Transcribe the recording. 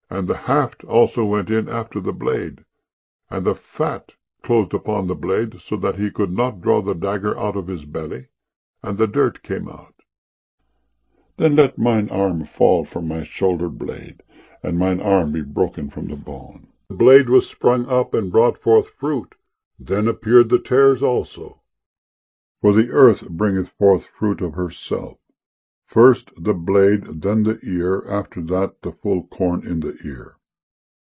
And the haft also went in after the blade, and the fat closed upon the blade, so that he could not draw the dagger out of his belly, and the dirt came out. Then let mine arm fall from my shoulder blade, and mine arm be broken from the bone. The blade was sprung up and brought forth fruit, then appeared the tares also. For the earth bringeth forth fruit of herself, first the blade, then the ear, after that the full corn in the ear.